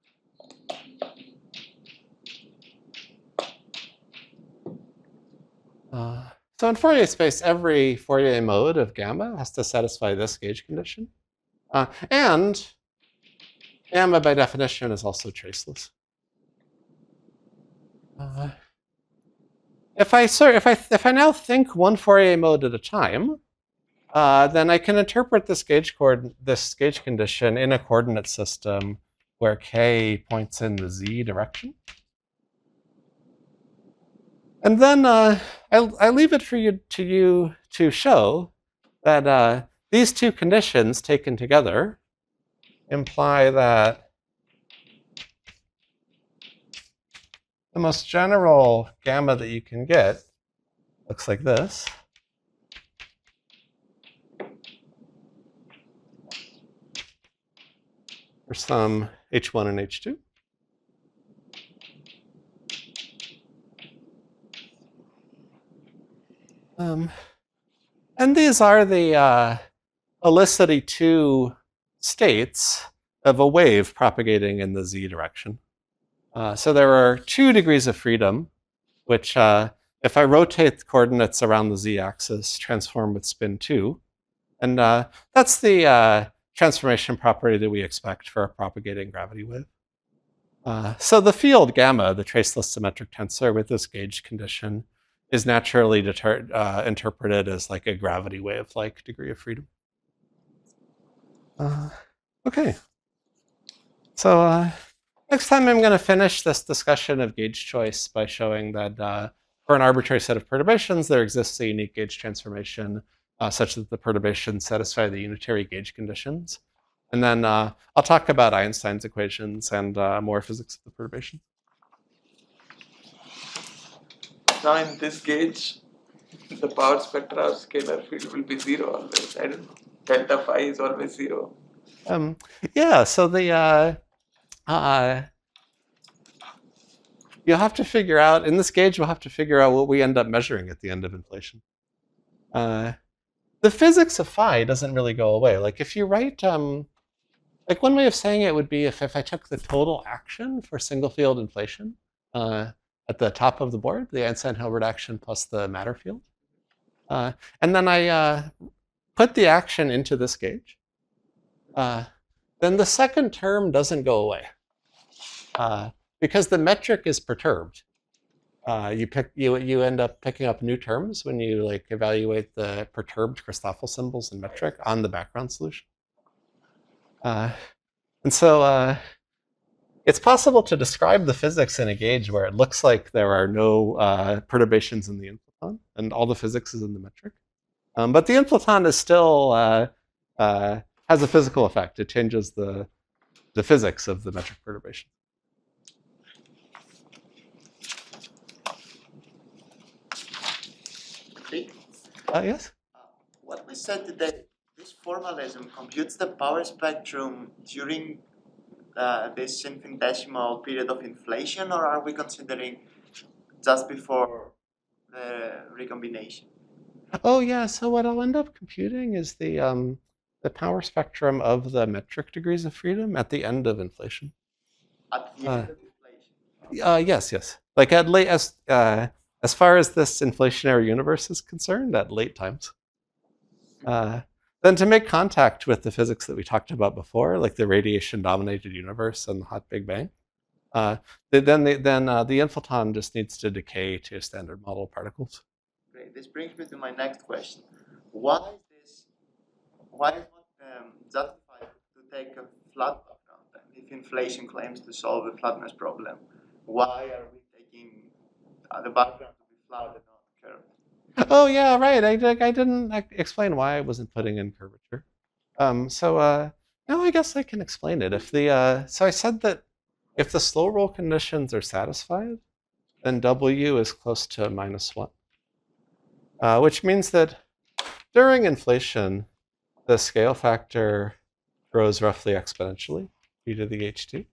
So in Fourier space, every Fourier mode of gamma has to satisfy this gauge condition. And gamma, by definition, is also traceless. if I now think one Fourier mode at a time, then I can interpret this gauge condition in a coordinate system where k points in the z direction. And then I leave it for you to show that these two conditions taken together imply that the most general gamma that you can get looks like this. For some H1 and H2. And these are the helicity 2 states of a wave propagating in the z direction. So there are 2 degrees of freedom, which if I rotate the coordinates around the z-axis, transform with spin 2. And that's the transformation property that we expect for a propagating gravity wave. So the field gamma, the traceless symmetric tensor with this gauge condition, is naturally interpreted as like a gravity wave-like degree of freedom. Okay. So next time I'm going to finish this discussion of gauge choice by showing that for an arbitrary set of perturbations, there exists a unique gauge transformation such that the perturbations satisfy the unitary gauge conditions. And then I'll talk about Einstein's equations and more physics of the perturbation. Now in this gauge, the power spectra of scalar field will be 0 always. I don't know. Delta phi is always 0. Yeah, so the you'll have to figure out, in this gauge, we'll have to figure out what we end up measuring at the end of inflation. The physics of phi doesn't really go away. Like if you write, like one way of saying it would be if I took the total action for single field inflation at the top of the board, the Einstein-Hilbert action plus the matter field. And then I put the action into this gauge. Then the second term doesn't go away because the metric is perturbed. You end up picking up new terms when you like evaluate the perturbed Christoffel symbols in metric on the background solution. And so it's possible to describe the physics in a gauge where it looks like there are no perturbations in the inflaton and all the physics is in the metric. But the inflaton is still has a physical effect. It changes the physics of the metric perturbation. Yes? What we said today, this formalism computes the power spectrum during this infinitesimal period of inflation, or are we considering just before the recombination? Oh yeah, so what I'll end up computing is the power spectrum of the metric degrees of freedom at the end of inflation. At the end of inflation? Yes. Like at late, as far as this inflationary universe is concerned, at late times. Then to make contact with the physics that we talked about before, like the radiation-dominated universe and the hot Big Bang, then the inflaton just needs to decay to standard model particles. Great. This brings me to my next question. Why is it justified to take a flat background? And if inflation claims to solve the flatness problem, why are we taking the background to be flat and not curved? Oh yeah, right. I didn't explain why I wasn't putting in curvature. Now I guess I can explain it. So I said that if the slow roll conditions are satisfied, then W is close to -1, which means that during inflation, the scale factor grows roughly exponentially due to the H2.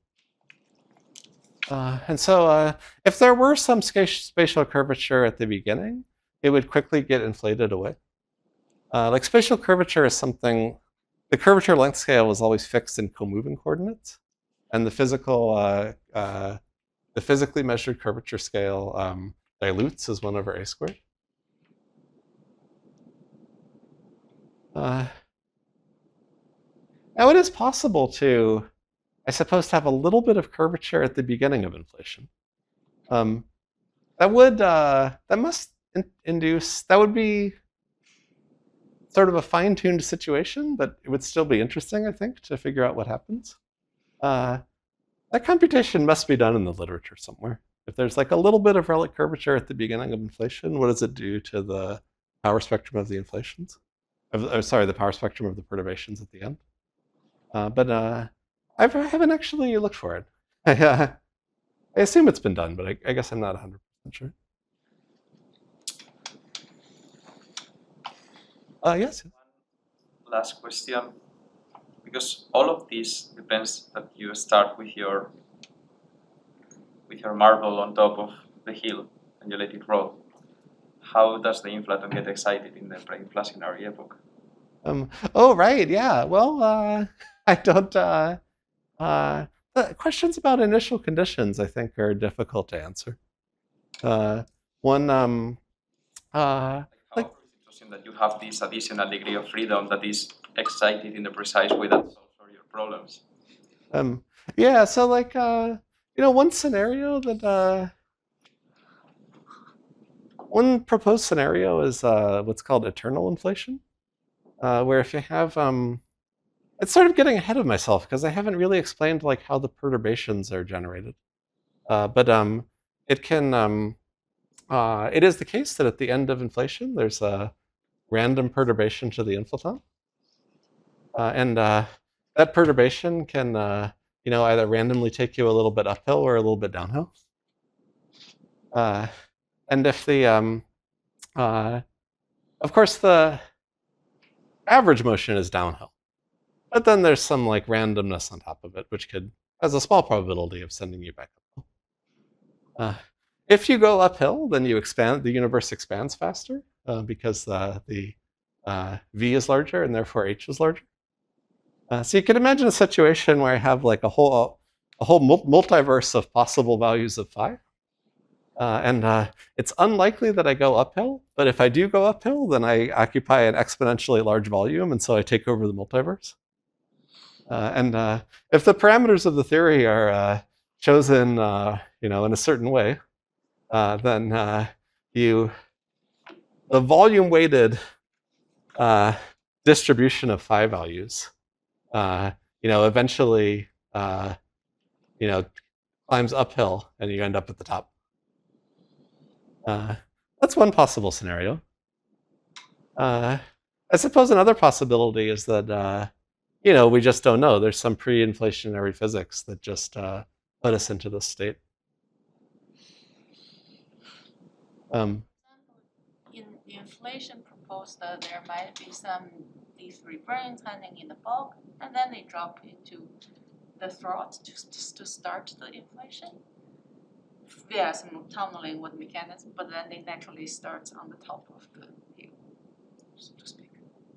And so if there were some spatial curvature at the beginning, it would quickly get inflated away. Like spatial curvature is something, the curvature length scale was always fixed in comoving coordinates. And the physically measured curvature scale dilutes as 1 over a squared. Now it is possible to, I suppose, to have a little bit of curvature at the beginning of inflation. that must induce, that would be sort of a fine-tuned situation, but it would still be interesting, I think, to figure out what happens. That computation must be done in the literature somewhere. If there's like a little bit of relic curvature at the beginning of inflation, what does it do to the power spectrum of the inflations? The power spectrum of the perturbations at the end. But I haven't actually looked for it. I assume it's been done, but I guess I'm not 100% sure. Yes. Last question, because all of this depends that you start with your marble on top of the hill and you let it roll. How does the inflaton get excited in the pre-inflationary epoch? Oh, right, yeah. Well, I don't. Questions about initial conditions, I think, are difficult to answer. Like, interesting that you have this additional degree of freedom that is excited in the precise way that solves all your problems. Yeah, so like, one scenario that, one proposed scenario is what's called eternal inflation, where if you have, it's sort of getting ahead of myself because I haven't really explained like how the perturbations are generated. But it can, it is the case that at the end of inflation, there's a random perturbation to the inflaton. And that perturbation can, either randomly take you a little bit uphill or a little bit downhill. And if the, of course, the average motion is downhill, but then there's some like randomness on top of it, which has a small probability of sending you back uphill. If you go uphill, then the universe expands faster because the V is larger and therefore H is larger. So you can imagine a situation where I have like a whole multiverse of possible values of phi. And it's unlikely that I go uphill, but if I do go uphill, then I occupy an exponentially large volume, and so I take over the multiverse. And if the parameters of the theory are chosen, in a certain way, then the volume-weighted distribution of phi values, eventually, climbs uphill, and you end up at the top. That's one possible scenario. I suppose another possibility is that, we just don't know. There's some pre-inflationary physics that just put us into this state. In inflation proposed that there might be some D3 brains hanging in the bulk, and then they drop into the throat to start the inflation. Yeah, some tunneling with mechanism, but then they naturally start on the top of the hill, so to speak.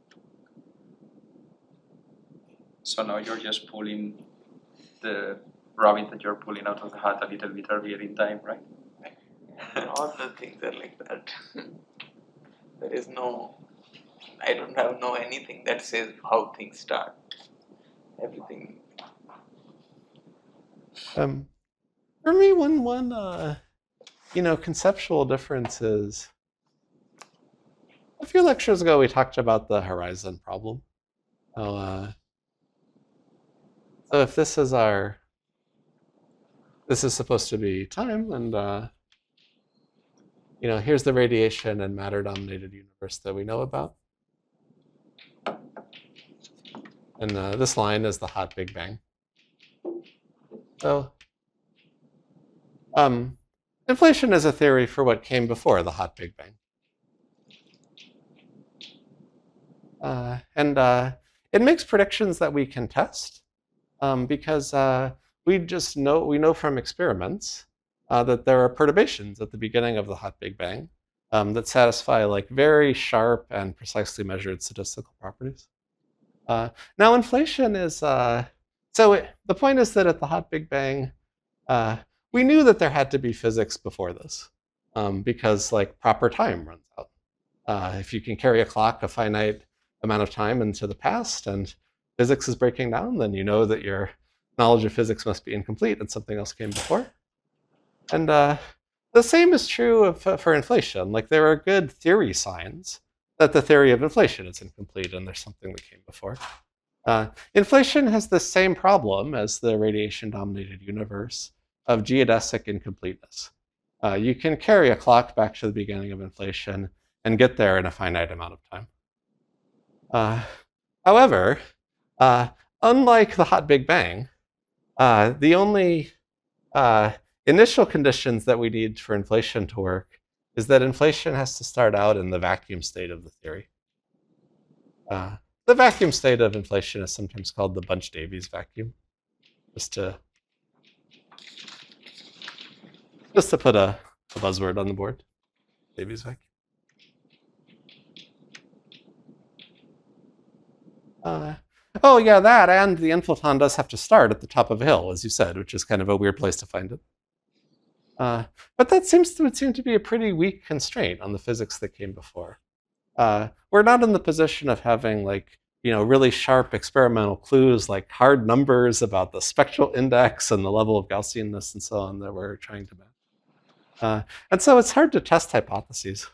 So now you're just pulling the rabbit that you're pulling out of the hat a little bit earlier in time, right? All the things are like that. There is I don't have anything that says how things start. Everything. For me, one conceptual difference is, a few lectures ago we talked about the horizon problem. So if this is supposed to be time, and here's the radiation and matter-dominated universe that we know about, and this line is the hot Big Bang. So inflation is a theory for what came before the hot Big Bang. And it makes predictions that we can test because we know from experiments that there are perturbations at the beginning of the hot Big Bang that satisfy like very sharp and precisely measured statistical properties. Now inflation is, the point is that at the hot Big Bang, we knew that there had to be physics before this because like proper time runs out. If you can carry a clock a finite amount of time into the past and physics is breaking down, then you know that your knowledge of physics must be incomplete and something else came before. And The same is true for inflation. Like there are good theory signs that the theory of inflation is incomplete and there's something that came before. Inflation has the same problem as the radiation-dominated universe of geodesic incompleteness. You can carry a clock back to the beginning of inflation and get there in a finite amount of time. However, unlike the hot Big Bang, the only initial conditions that we need for inflation to work is that inflation has to start out in the vacuum state of the theory. The vacuum state of inflation is sometimes called the Bunch-Davies vacuum, just to put a buzzword on the board, Davies vacuum. Oh yeah, that, and the inflaton does have to start at the top of a hill, as you said, which is kind of a weird place to find it. But that would seem to be a pretty weak constraint on the physics that came before. We're not in the position of having really sharp experimental clues like hard numbers about the spectral index and the level of Gaussianness and so on that we're trying to map. And so it's hard to test hypotheses.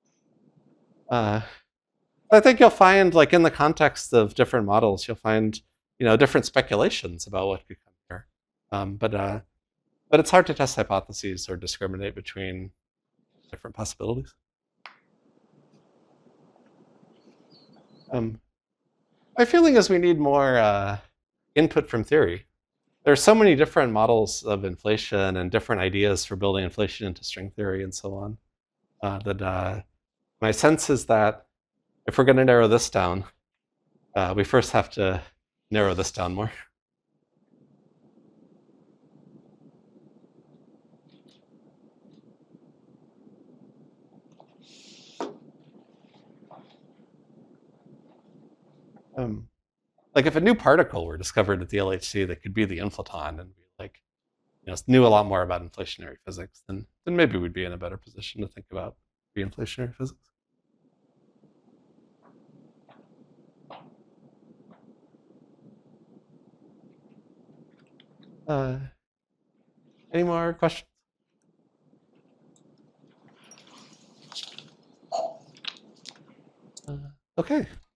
I think you'll find, like in the context of different models, you'll find different speculations about what could come here. But it's hard to test hypotheses or discriminate between different possibilities. My feeling is we need more input from theory. There are so many different models of inflation and different ideas for building inflation into string theory and so on, that my sense is that if we're going to narrow this down, we first have to narrow this down more. Like if a new particle were discovered at the LHC that could be the inflaton and we knew a lot more about inflationary physics, then maybe we'd be in a better position to think about reinflationary physics. Any more questions? Okay.